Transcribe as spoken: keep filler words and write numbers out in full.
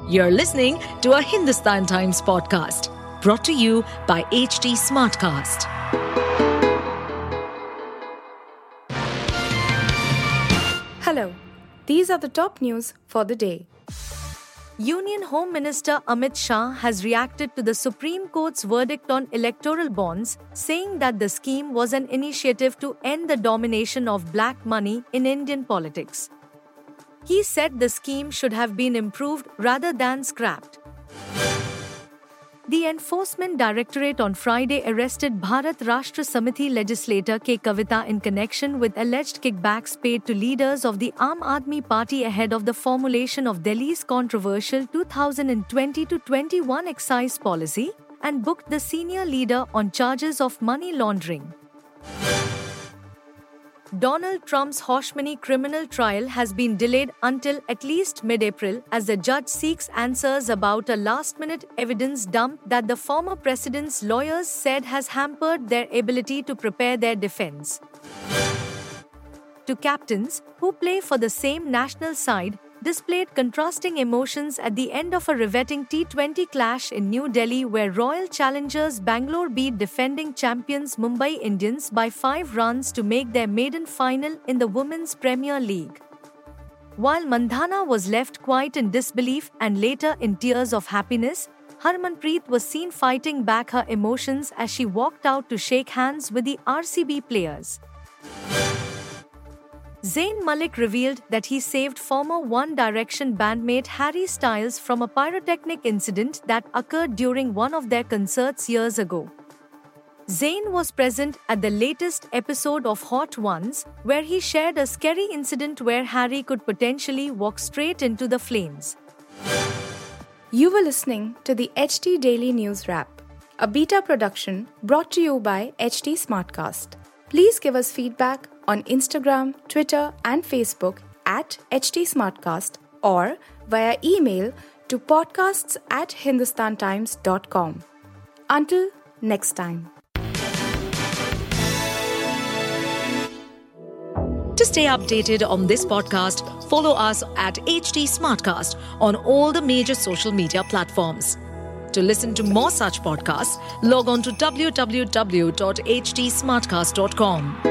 You're listening to a Hindustan Times podcast brought to you by H T Smartcast. Hello, these are the top news for the day. Union Home Minister Amit Shah has reacted to the Supreme Court's verdict on electoral bonds, saying that the scheme was an initiative to end the domination of black money in Indian politics. He said the scheme should have been improved rather than scrapped. The Enforcement Directorate on Friday arrested Bharat Rashtra Samiti legislator K. Kavita in connection with alleged kickbacks paid to leaders of the Aam Aadmi Party ahead of the formulation of Delhi's controversial two thousand twenty to twenty-one excise policy and booked the senior leader on charges of money laundering. Donald Trump's Hoshmani criminal trial has been delayed until at least mid-April as the judge seeks answers about a last-minute evidence dump that the former president's lawyers said has hampered their ability to prepare their defense. Two captains, who play for the same national side, displayed contrasting emotions at the end of a riveting T twenty clash in New Delhi where Royal Challengers Bangalore beat defending champions Mumbai Indians by five runs to make their maiden final in the Women's Premier League. While Mandhana was left quite in disbelief and later in tears of happiness, Harmanpreet was seen fighting back her emotions as she walked out to shake hands with the R C B players. Zayn Malik revealed that he saved former One Direction bandmate Harry Styles from a pyrotechnic incident that occurred during one of their concerts years ago. Zayn was present at the latest episode of Hot Ones, where he shared a scary incident where Harry could potentially walk straight into the flames. You were listening to the H T Daily News Wrap, a beta production brought to you by H T Smartcast. Please give us feedback on Instagram, Twitter and Facebook at H T Smartcast or via email to podcasts at hindustantimes dot com. Until next time. To stay updated on this podcast, follow us at H T Smartcast on all the major social media platforms. To listen to more such podcasts, log on to w w w dot h t smartcast dot com.